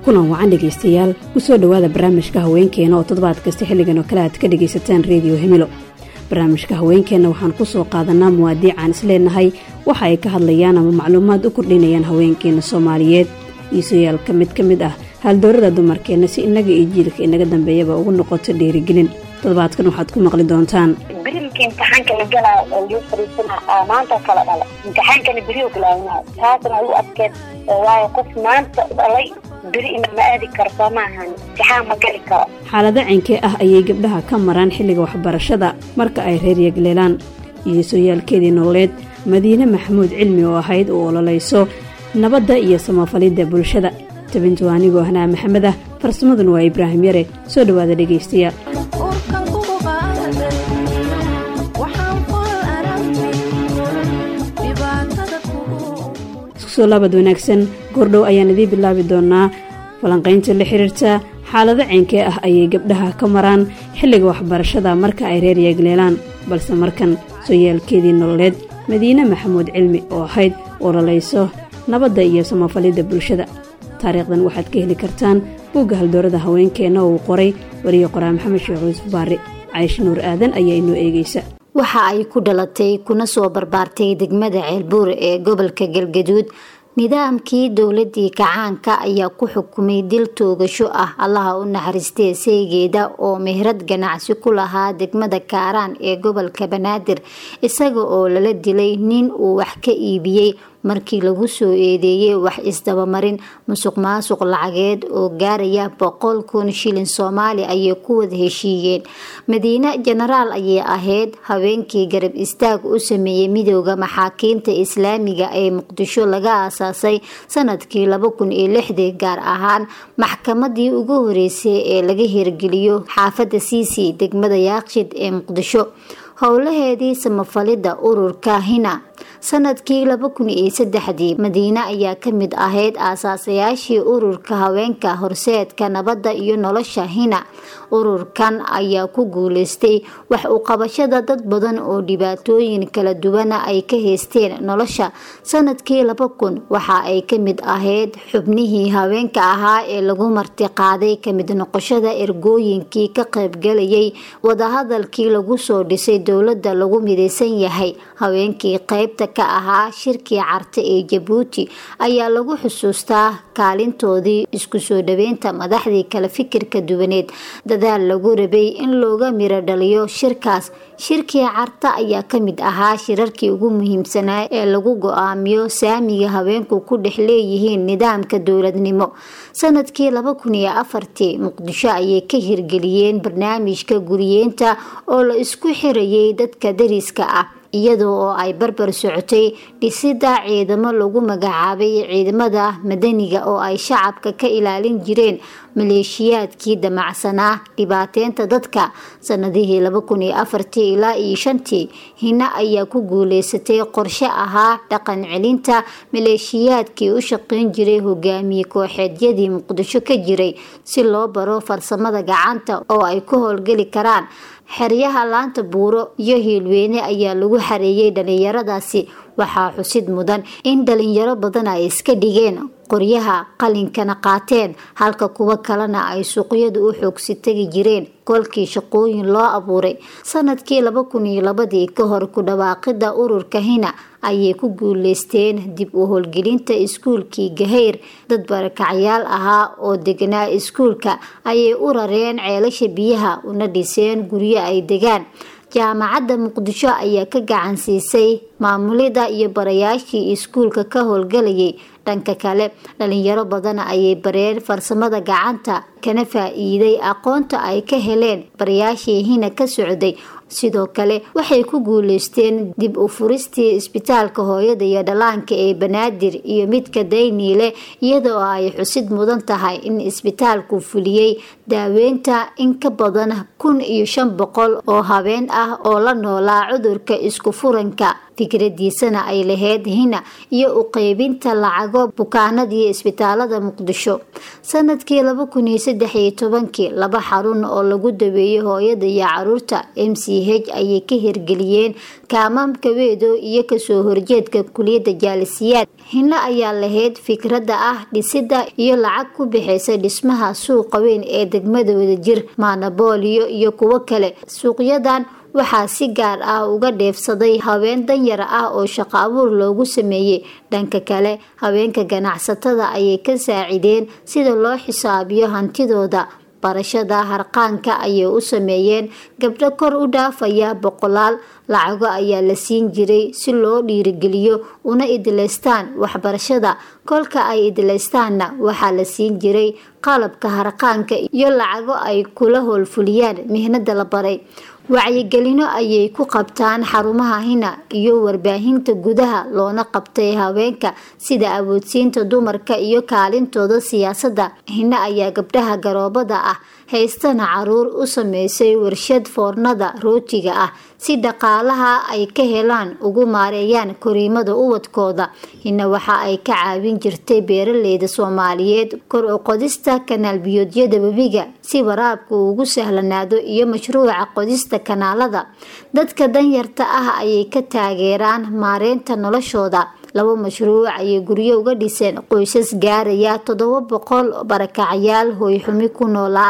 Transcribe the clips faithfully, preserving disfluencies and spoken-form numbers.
kulan wacan dhegaystayaal ku soo dhowaada barnaamijka haweenkeena oo toddobaad kasta xilligan oo kale aad ka dhegaysataan reediyo himilo. barnaamijka haweenkeena waxaan ku soo qaadanaa muwaadiicaan isleenahay waxa ay ka hadlayaan ama macluumaad u kordhinayaan haweenkeena Soomaaliyeed iisayaal ka mid ka mid ah haldoorada dumarkeena si inaga iyo jiilka inaga dambeeyaba ugu noqoto dhiirigelin. toddobaadkan waxaad ku maqli doontaan birilka imtixaanka la galaa oo loo fariisana maanta kala dhala imtixaankana biriyo galaa taasna u adkeed waayo qof maanta dhalay biri ma aadi karto maahan imtixaan ma gali karo. xaalada cinkee ah ayay gabdhaha ka maraan xilliga waxbarashada marka ay reer yagleelaan iyo sooyaalkeedii nololeed. Madiine Maxamuud Cilmi oo ahayd oo ololeyso nabadda iyo samafalidda bulshada. tabintu anigoo Hanaa Maxamed ah, farsamaduna waa Ibraahim Yare. soo dhawaada dhegaystayaal. soo laabad wanaagsan. gordhow ayaan idin bilaabi doonaa falanqaynta la xiriirta xaalada cinkee ah ayay gabdhaha ka maraan xilliga waxbarashada marka ay reer yagleelaan, balse markan sooyaalkeedii nololeed. Madiine Maxamuud Cilmi oo ahayd ololeyso nabadda iyo samafalidda bulshada. taariikhdan waxaad ka heli kartaan buugga haldoorada haweenkeena oo uu qoray wariye qoraa Maxamed Sheekh Yuusuf Baari. Caaisha Nuur Aadan ayaa inoo eegaysa. waxa ay ku dhalatay kuna soo barbaartay degmada Ceelbuur ee gobolka Galgaduud. nidaamkii dowladii kacaanka ayaa ku xukumay dil toogasho ah. allaha u naxariistay saygeeda oo meherad ganacsi ku lahaa degmada Kaaraan ee gobolka Banaadir, isaga oo lala dilay nin uu wax ka iibiyey markii lagu soo eedeeyay wax isdabamarin musuqmaasuq lacageed oo gaaraya boqol kun shilin Soomaali ayay ku wada heshiiyeen. Madiine Generaal ayay ahayd haweenkii garab istaag u sameeyay midowga maxaakiimta Islaamiga ee Muqdisho laga aasaasay sanadkii laba kun iyo lix gaar ahaan maxkamadii ugu horeysay ee laga hirgeliyo xaafadda Siisi degmada Yaaqshid ee Muqdisho. howlaheedii samafalidda ururka Hina sanadkii laba kun iyo saddex Madiine ayaa ka mid ahayd aasaasiyaashii ururka haweenka horseedka nabadda iyo nolosha Hina. ururkan ayaa ku guuleystay wax u qabashada dad badan oo dhibaatooyin kala duwan ay ka haysteen nolosha. sanadkii laba kun waxa ay ka mid ahayd xubnihii haweenka ahaa ee lagu martiqaaday ka mid noqoshada ergooyinkii ka qaybgalayay wadahadalkii lagu soo dhisay dowladda lagu midaysan yahay. haweenkii qaybta ka ahaa shirkii Carte ee Jabuuti ayaa lagu xusuustaa kaalintoodii isku soo dhaweynta madaxdii kala fikirka duwaneed. dadaal lagu rabay in looga miro dhaliyo shirkaas. shirkii Carte ayaa ka mid ahaa shirarkii ugu muhiimsanaa ee lagu go'aamiyo saamiga haweenku ku dhex leeyihiin nidaamka dowladnimo. sanadkii laba kun iyo afar Muqdisho ayay ka hirgeliyeen barnaamijka guriyeenta oo la isku xirayay dadka dariska ah, iyadoo oo ay barbar socotay dhisida ciidamo lagu magacaabay ciidamada madaniga oo ay shacabka ka ilaalin jireen maleeshiyaadkii damacsanaa dhibaateynta dadka. sanadihii laba kun iyo afar ilaa iyo shan Hina ayaa ku guuleysatay qorshe ahaa dhaqan celinta maleeshiyaadkii u shaqeyn jiray hogaamiye kooxeedyadii Muqdisho ka jiray si loo baro farsamada gacanta oo ay ku howlgali karaan. xeryaha Laanta Buuro iyo Hiilweyne ayaa lagu xareeyay dhalinyaradaasi. waxaa xusid mudan in dhalinyaro badan ay iska dhigeen qoryaha qalinkana qaateen, halka kuwa kalena ay suuqyada u xoogsi tagi jireen kolkii shaqooyin loo abuuray. sanadkii laba kun iyo laba ka hor ku dhawaaqida ururka Hina ayay ku guuleysteen dib u howlgelinta iskuulkii Gahayr. dad barakacyaal ahaa oo deganaa iskuulka ayay u rareen ceelasha biyaha una dhiseen guryo ay degaan. jaamacadda Muqdisho ayaa ka gacan siisay maamulida iyo barayaashii iskuulka ka howlgalayay. dhanka kale dhalinyaro badan ayay bareen farsamada gacanta kana faa'iiday aqoonta ay ka heleen barayaashii Hina ka socday. sidoo kale waxay ku guuleysteen dib u furistii isbitaalka hooyada iyo dhalaanka ee Banaadir iyo midka Dayniile, iyadoo ay xusid mudan tahay in isbitaalku fuliyay daaweynta in ka badan kun iyo shan boqol oo haween ah oo la noolaa cudurka isku furanka fikradiisana ay lahayd hina iyo u qeybinta lacago bukaanadii isbitaalada Muqdisho. sanadkii laba kun iyo saddex iyo tobankii laba xarun oo lagu daweeyay hooyada iyo caruurta M C H ayay ka hirgeliyeen kaamamka Weedo iyo kasoo horjeedka kuliyada Jaalisiyaad. hina ayaa lahayd fikrada ah dhisida iyo lacag ku bixisa dhismaha suuqa weyn ee degmada Wadajir, Maanabooliyo iyo kuwo kale. suuqyadan waxaa si gaar ah uga dheefsaday haween danyar ah oo shaqo abuur loogu sameeyay. dhanka kale haweenka ganacsatada ayay ka saacideen sida loo xisaabiyo hantidooda. barashada harqaanka ayay u sameeyeen gabdho kor u dhaafaya boqolaal. lacago ayaa la siin jiray si loo dhiirigeliyo una idleystaan waxbarashada. kolka ay idleystaanna waxaa la siin jiray qalabka harqaanka iyo lacago ay kula howlfuliyaan mihnada la baray. wacyigelino ayay ku qabtaan xarumaha hina iyo warbaahinta gudaha loona qabtay haweenka sida awoodsiinta dumarka iyo kaalintooda siyaasadda. hina ayaa gabdhaha garoobada ah haystana caruur u sameysay warshad foornada rootiga ah si dhaqaalaha ay ka helaan ugu maareeyaan koriimada ubadkooda. hina waxa ay ka caawin jirtay beeraleyda Soomaaliyeed kor u qodista kanaal biyoodyada webiga si waraabku ugu sahlanaado iyo mashruuca qodista kanaalada. dadka danyarta ah ayay ka taageeraan maareynta noloshooda. laba mashruuc ayay guryo uga dhiseen qoysas gaaraya toddoba boqol barakacayaal hooy xumi ku noolaa.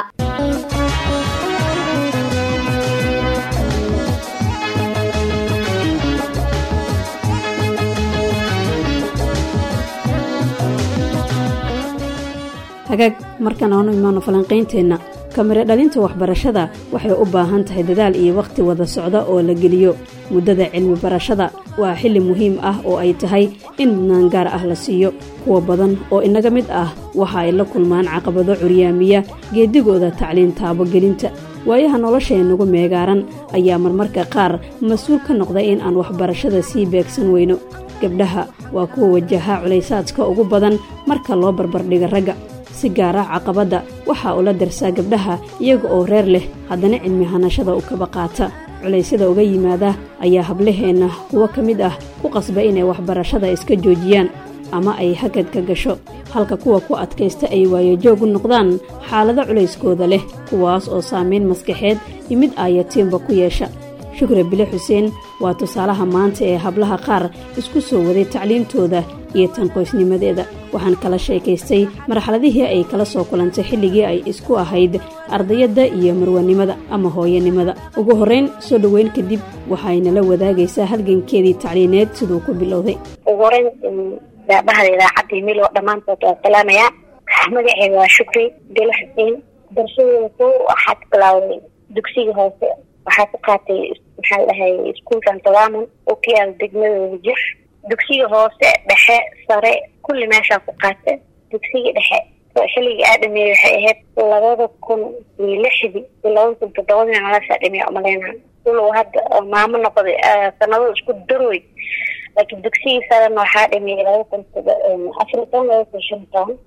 hagaag markan aanu imaano falanqaynteena. kamira dhalinta waxbarashada waxay u baahan tahay dadaal iyo waqti wada socda oo la geliyo. muddada cilmi barashada waa xilli muhiim ah oo ay tahay in mudnaan gaar ah la siiyo. kuwa badan oo inaga mid ah waxa ay la kulmaan caqabado curyaamiya geedigooda tacliin taabogelinta. waayaha nolosheenugu meegaaran ayaa marmarka qaar mas-uul ka noqda in aan waxbarashada sii beegsan weyno. gabdhaha waa kuwa wajaha culaysaadka ugu badan marka loo barbardhiga ragga. si gaar ah caqabada waxaa ula darsaa gabdhaha iyaga oo reer leh haddana cilmi hanashada u kaba qaata. culaysyada uga yimaada ayaa hablaheena kuwa ka mid ah ku qasba inay waxbarashada iska joojiyaan ama ay hakad ka gasho, halka kuwa ku adkaysta ay waayajoog u noqdaan xaalado culayskooda leh, kuwaas oo saameyn maskaxeed iyo mid aayatiinba ku yeesha. Shukri Bile Xuseen waa tusaalaha maanta ee hablaha qaar isku soo waday tacliintooda iyo tan qoysnimadeeda. waxaan kala sheekaystay marxaladihii ay kala soo kulantay xilligii ay isku ahayd ardayada iyo marwanimada ama hooyanimada. ugu horeyn soo dhaweyn kadib waxayna la wadaagaysaa halgankeedii tacliineed siduu ku bilowday. ugu horeyn gabdhaha idaacadda meel oo dhamaantood waa salaamaya. magaceedu waa Shukri Bile Xuseen. darsigeedu waxaa bilaawday dugsiga hoose. waxaa ku qaatay maxaa dhahay iskuulkan Tawaamun oo ka yaal degmada Wadajir. dugsiga hoose dhexe sare kulli meesha ku qaatay. dugsiga dhexe xilliga aadamay waxay ahayd laba kun iyo lixdii ilaa laba kun iyo toddoba meelaha aadamay umaleynaa. kullu hadda maamo noqday sanado isku daroy. laakiin dugsiga sare waxaa dhamay laba kun iyo afar iyo toban laba kun iyo shan iyo toban.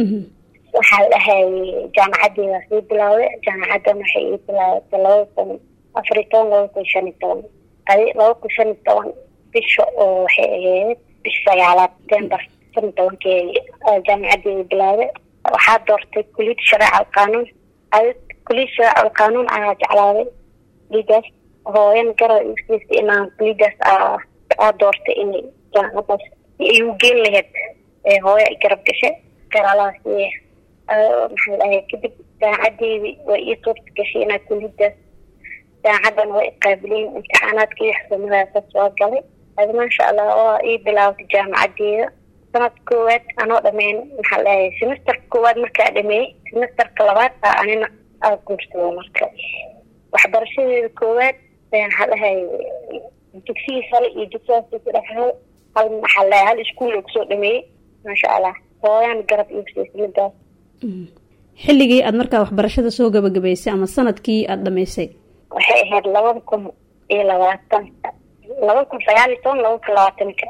waxaa dhahay jaamacadda sii bilaaway. jaamacadda waxay bilaawday laba kun afar iyo toban laba kun iyo shan iyo toban. adi laba kun iyo shan iyo toban bisha oo waxay ahayd bisha sagaalaad September shan iyo tobankeedii jaamacadda bilaawday. waxaa doortay kulliyadda sharci qaanuun. adi kulliyadda sharci qaanuun ayaa jeclaaday. liidaas hooyan garow iskiisa inaan kulliyadaas aa doortay inay jaamacadaas igu geen lahayd ee hooyo ay garab gashay garalaas iyo maxaa dhahay kadib jaamacadeedii waa ii suurta gashay inaa kulliyadaas jaamacadan waa iqaabileen imtixaanaadkii xisumadaas soo galay. adi maasha allah waa ii bilaawday jaamacadeeda sanad koowaad anoo dhameyn maxaa dhahay semesterka koowaad markaa dhameeyey semesterka labaad aa anina aa guursaday. marka waxbarashadeeda koowaad maxaa dhahay dugsigii sare iyo dugsigaas dhexe hal maxaa dhahay hal iskuul oo kusoo dhameeyey maasha allah. hooyan garab iyo siismadaas. xilligii aad markaa waxbarashada soo gabagabaysay ama sanadkii aad dhamaysay waxay ahayd laba kun iyo labaatan laba kun sagaal iyo toban laba kun labaatanka.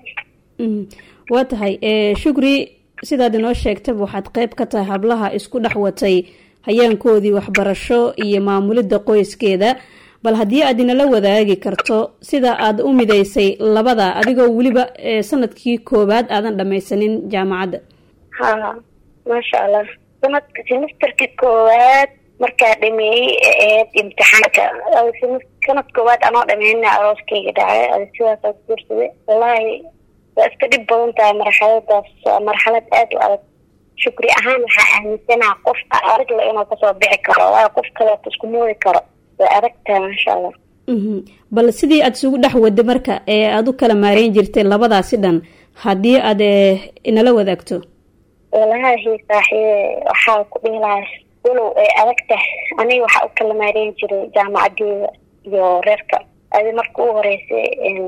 waa tahay Shukri sidaad inoo sheegtay waxaad qayb ka tahay hablaha isku dhex watay hayaankoodii waxbarasho iyo maamulidda qoyskeeda. bal haddii aad inala wadaagi karto sida aad u midaysay labada adigoo weliba sanadkii koowaad aadan dhamaysanin jaamacadda. ha maasha allah sanadka semesterkii koowaad markaa dhameeyey eed imtixaanka sanad koowaad anoo dhameyna arooskayga dhacay sidaas guursaday. wallaahi waa iska dhib badan tahay marxaladaas, marxalad aad u adag. shukri ahaan waxaa aaminsanaa qof adag la inuu kasoo bixi karo, waayo qof kaleeto isku moodi karo way adag tahay maasha allah. bal sidii aad isugu dhex wada marka ee aad u kala maareyn jirtay labadaasi dhan haddii aad inala wadaagto. wallaahi saaxiibe waxaa ku dhihi lahaa walow ay adag tahay aniga waxaa u kala maareyn jiray jaamacadeeda iyo reerka. adi marka u horeysay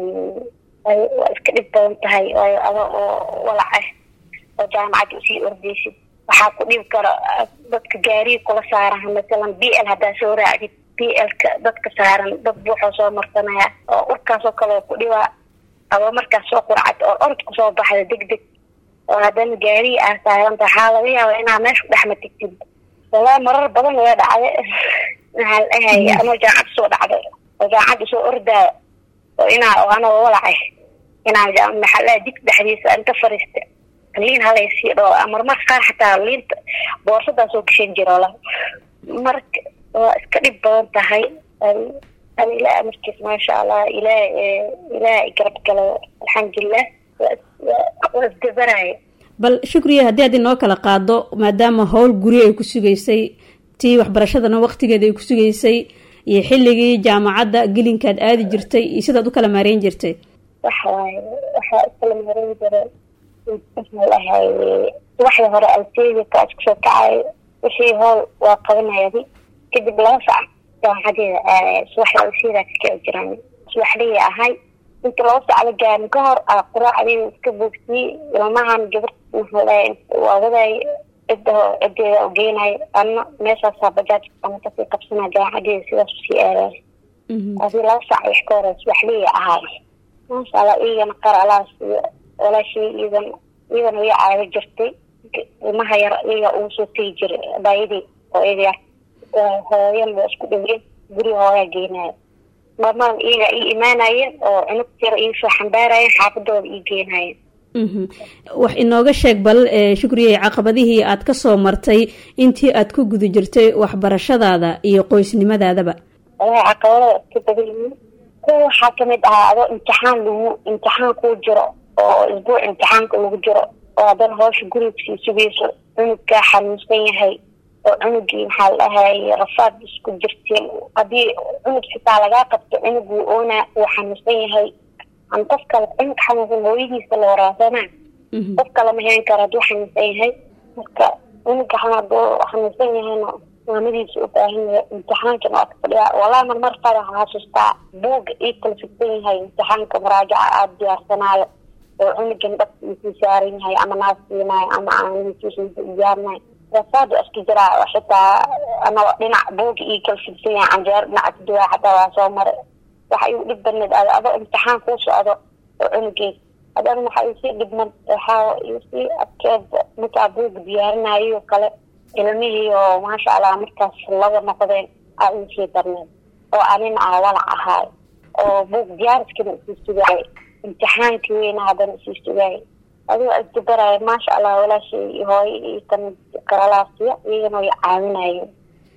waa iska dhib badan tahay, waayo ada oo walaca oo jaamacadda usii ordeysid waxaa ku dhibi karo dadka gaariga kula saaran. masalan b l haddaa soo raacdid b l-ka dadka saaran dad buuxoo soo marsanaya oo urkaasoo kale ku dhibaa. aba markaas soo qurcad oo orod kusoo baxda deg deg oo haddana gaariga aa saaranta waxaa laga yaaba inaa meesha dhexma tegtid. walaa marar badan waa dhacday maxaa la dhahay anoo jaamacadda soo dhacday oo jaamacadda soo ordaayo oo inaa anoo walacay inaa maxaa la dig dhexdiisa inta fariista liin halaysii dhoo marmar qaar xataa liinta boorsadaa soo gashan jira. wala marka waa iska dhib badan tahay. ilaa amarkiis maasha allah ilaa ilaa garab galo alxamdulilah waa isdabaraayo. bal shukriya haddii aad inoo kala qaado maadaama howl guri ay ku sugaysay tii waxbarashadana waqtigeeda ay ku sugaysay iyo xilligii jaamacadda gelinkaad aadi jirtay iyo sidaad u kala maareyn jirtay. waxawaaye waxaa ukala maareyn jiray maxaalahay subaxda hore alseedika isku soo kacay wixii howl waa qabanayadi kadib laba sac jaamacadeeda subaxda alseeda kakici jiraan subaxdii ahay inta laba sac la gaarin ka hor aa quraacdeeda iska boogtiyey ilmahan gabar maxaalahay waa waday cidda cideeda u geenay ana meeshaasaa bajaaj ama kasii qabsanaa jaamacadeeda sidaas usii aadaay. adi laba sac wax ka hore subaxdii ahay maasha allah iyagana qaar alaas walaashii iyadan iyadana way caawi jirtay ilmaha yar iyaga ugu soo tegi jiray baayadii oo iyaga yar hooyan waa isku dhaween guri hooyaa geenaya marmaran iyaga ii imaanayeen oo cunug yar ii soo xambaarayeen xaafadooda ii geenayeen. wax inooga sheeg bal shukriyey caqabadihii aad ka soo martay intii aad ku guda jirtay waxbarashadaada iyo qoysnimadaadaba. walahi caqabada iska badan yihiin kuwa waxaa kamid ahaa adoo imtixaan lagu imtixaan kuu jiro oo isbuuc imtixaanka lagu jiro oo haddana hawsha guriga sii sugayso cunugkaa xanuunsan yahay oo cunugii maxaa la dhahay rafaad isku jirteen. haddii cunug xitaa lagaa qabto cunuguu oona uu xanuunsan yahay an qof kale cunug xanuunsan hooyadiisa la waraasana qof kale ma heen karo hadduu xanuunsan yahay. marka cunuga haduu xanuunsan yahayna maamadiisa u baahan yahay imtixaankana waa ka fadhiyaa. walaa marmar qaar waxaa xasuustaa buuga ii kala figsan yahay imtixaanka muraajaca aada diyaarsanaayo oo cunugan dhafkiisii saaran yahay ama naasiinayo ama aankiisa diyaarinayo rafaad waa iska jiraa. xitaa anoo dhinac buuga ii kala figsan yahay canjeero dhinaca kaduwaa xataa waa soo maray. waxa igu dhib badneed ad adoo imtixaan kuu socdo oo cunugeed haddana waxaa isii dhibnad waxaa isii adkeed markaa buuga diyaarinayo kale ilmihii oo maasha allah markaas laba noqdeen aa isii darneed oo anina aa walac ahaay oo buug diyaariskana isii sugaay imtixaankii weyna haddana isii sugaay. adigo isdabaraayo maasha allah walaashay hooyo iyo kamid qaralaasiya iyagana way caawinayeen.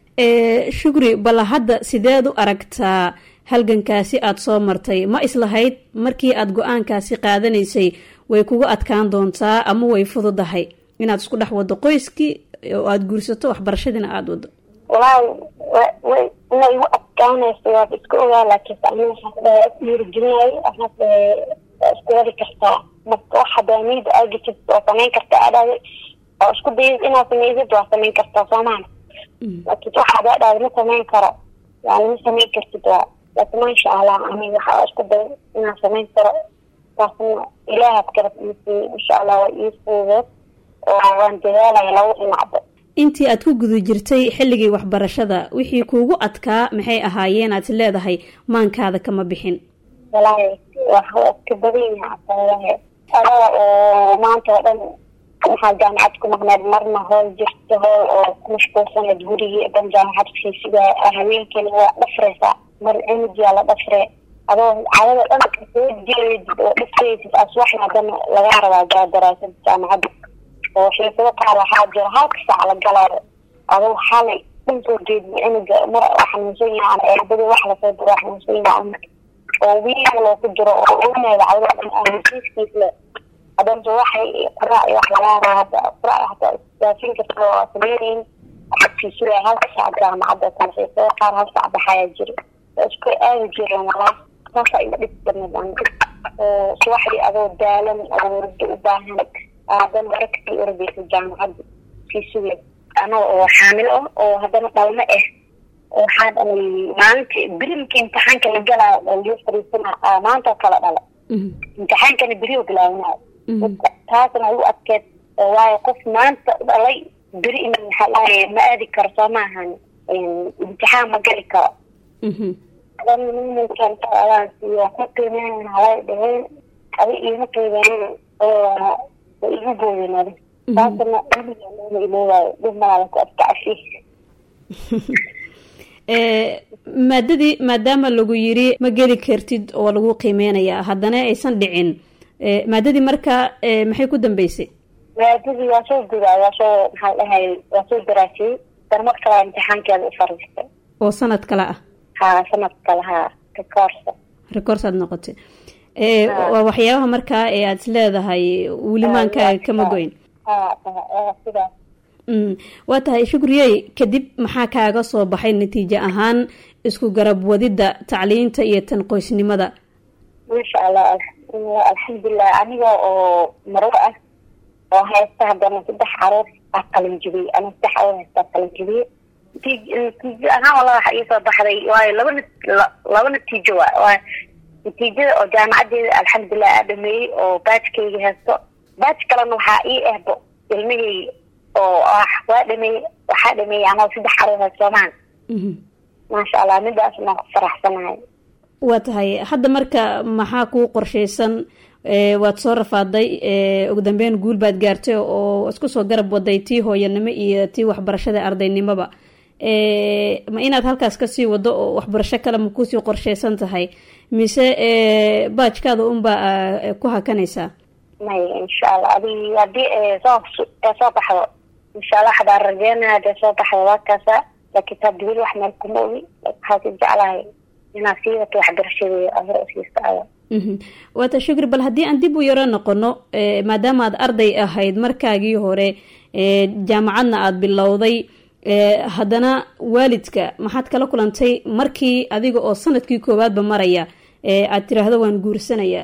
shukri bal hadda sideed u aragtaa halgankaasi aada soo martay? ma islahayd markii aada go-aankaasi qaadanaysay way kugu adkaan doontaa ama way fududahay inaad isku dhex wado qoyskii oo aada guursato waxbarashadiina aada wado? walaahi way inay igu adkaanaysa waad iska ogaa laakiin ani waxaa dhiirigelinay waxaa isku wadi kartaa. marka wax hadaamiyada aagajid waa samayn kartaa adhaada oo isku dayid inaad samaysid waa samayn kartaa soomaali. laakiin wax hadaa dhaada ma samayn karo yani ma samayn kartid waa laakiin maasha allah aniga waxaa isku day inaan samayn karo taasna ilaahaad garab iisii insha allah waa ii fuudeed oo waan dadaalaya laba dhinacba. intii aad ku guda jirtay xilligii waxbarashada wixii kuugu adkaa maxay ahaayeen aad leedahay maankaada kama bixin? walaahi waa iska badan yahay adaa oo maanta oo dhan maxaa jaamacad ku maqneed marna hool jirta hool oo ku mashquulsaneed gurigii dhan jaamacad kusii sugaa habeenkani waa dhafreysaa mar energy la dhafre adoo caadada dhanka soo jeeday oo dhifaysid aswaxna haddana laga rabaa daraasad jaamacadda oo xiisado qaar waxaa jira halka saac la galaayo adoo xalay dhan soo jeeday energy mar xanuunsan yahay eebada wax la soo diro xanuunsan yahay oo wiil loo ku jiro oo uunayda caadada dhan aan kiiskiisle haddana soo waxay qoraa iyo wax laga rabaa qoraa hataa isdaafin karto oo sameeyeen xabsi sura halka saac jaamacadda kan xiisado qaar halka saac baxaya jiro isku aad jireen walaal taas ay dhibtaan oo suwaxdi adoo daalan oo wada u baahan aadan warakti urbiga jaamacadda si suuq ana oo xaamil ah oo hadana dhalmo ah oo xaad ay maanta birimka imtixaanka la galaa oo loo fariisana maanta kala dhala imtixaanka biriyo galaa taasna uu adkeed waayo qof maanta dhalay biri in xalay ma aadi karto ma ahan imtixaan ma gali karo dan min kan taala iyo qofkeenan halay dheen ay iyo qeybeen oo igu gooyeen taasna inuu ilaahay dhimada ku adkaashi ee maadadii maadaama lagu yiri ma geli kartid oo lagu qiimeynaya haddana aysan dhicin ee maadadii marka maxay ku dambeysay maadadii waa soo guday waa soo maxaa dhahay waa soo daraasay darmo kala imtixaankeeda u fariistay oo sanad kala ah ها سنة كلها ريكورس ريكورس aad noqotay ee waa waxyaabaha markaa ee aad leedahay wilimaanka kama goyn ها ها sida mm waa tahay shukriyay kadib maxaa kaaga soo baxay natiijo ahaan isku garab wadida tacliinta iyo tan qoysnimada insha Allah alxamdulillah aniga oo marwa ah oo haysta hadana saddex caruur aqalin jibi ana saddex caruur haysta aqalin jibi تيجي أنا والله حقيقة بحري واي لبنا لبنا تيجي واي تيجي وجامعة الحمد لله أدمي وباتش كي هسه باتش كلامه حقيقي هبو علمي أو وادمي وحدمي أنا في بحرها كمان ما شاء الله نبدأ اسمه فرح سنة واتهاي حد مركا محاكو قرشيسن waad soo rafaaday ee ugu dambeyn guul baad gaartay oo isku soo garab waday tii hooyanimo iyo tii waxbarashada ardaynimaba ee ma inaad halkaas ka sii wado oo waxbarasho kale ma ku sii qorsheysan tahay mise ee baajkaada un ba ku hakanaysa may insha Allah adi adi soo soo baxdo insha Allah hada rajana hada soo baxdo wakaasa laakiin tabdil wax meel kuma ogi haddii jeclahay inaa sii wato waxbarashada ahro siistaa waata shukri bal haddii aan dib u yaro noqono maadaama aad arday ahayd markaagii hore jaamacadna aad bilowday haddana waalidka maxaad kala kulantay markii adiga oo sanadkii koowaadba maraya aad tiraahdo waan guursanaya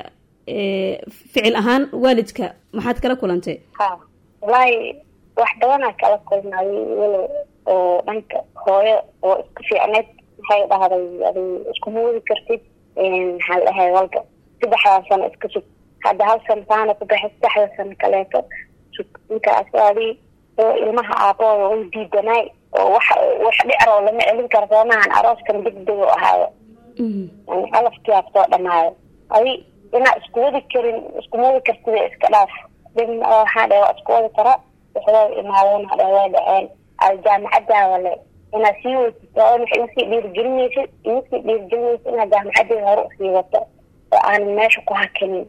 ficil ahaan waalidka maxaad kala kulantay ha wallaahi wax badanaa kala kulnay walo oo dhanka hooyo oo isku fiicneed waxay dhahday adi iskuma wadi kartid maxaa la dhahay walka saddexdaa sano iska sug hadda hal sano saana ku baxay saddexda sano kaleeto sug inkaas aadi oo ilmaha aabooda way diidanay oo wax wax dhicro lama celin karo soomahan arooskan degdeg u ahaayo yani alafkii aad soo dhamaayo adi inaa isku wadi karin isku wadi kartida iska dhaaf dib waxaa dhawa isku wadi kara waxaa imaadeen hadha waa dhaceen aljaamacadda wale inaa sii weydiso waxay usii dhiirgelinaysa usii dhiirgelinaysa inaa jaamacaddeeda hore usii wato oo aan meesha ku hakanin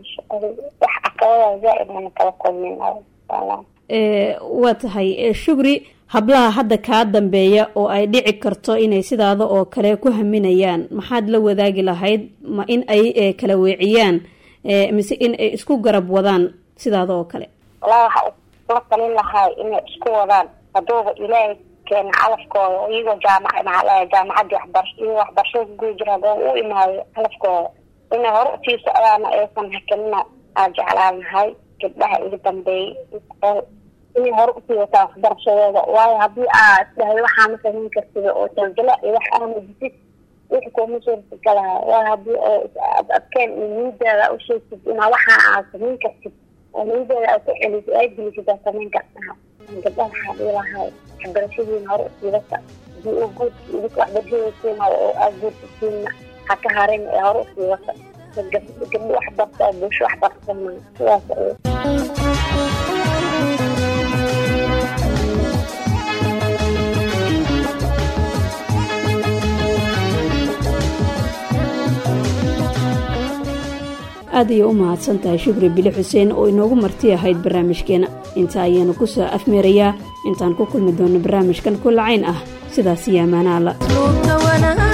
wax caqabada zaaid mana kala kulmin ee waa tahay shukri hablaha hadda kaa dambeeya oo ay dhici karto inay sidaada oo kale ku haminayaan maxaad la wadaagi lahayd ma in ay kala weeciyaan mise in ay isku garab wadaan sidaada oo kale walaa waxa la talin lahaa inay isku wadaan haddooba ilaahay كان على فكرة يجوا جامعة مع جامعة يحضر يحضر شو جوجرا ده وإنه على فكرة إنه هرتي سألنا أيضا هكذا أرجع على هاي كده إذا بي إنه هرتي وتحضر شو واي هبي آه ده هو حامس من كرتي أو ترجلا إذا أنا بجيت يحكوا مشور في كلا وهبي كان ينيد أو شيء إنه واحد من كرتي ينيد أو تحلي في أي بلي كده كمان كرتها قبل حبيبة هاي برشيدين هرو سيرتا دي وجود ديك واحدة جيتنا وأجود فينا حتى هارين هرو سيرتا قبل واحدة بتاعش واحدة كمان aad iyo u mahadsan tahay Shukri Bili Xuseen oo inoogu marti ahayd barnaamijkeena. Inta ayaan ku soo afmeerayaa intaan ku kulmi doono barnaamijkan kulacayn ah sidaas iyo amaana Allah.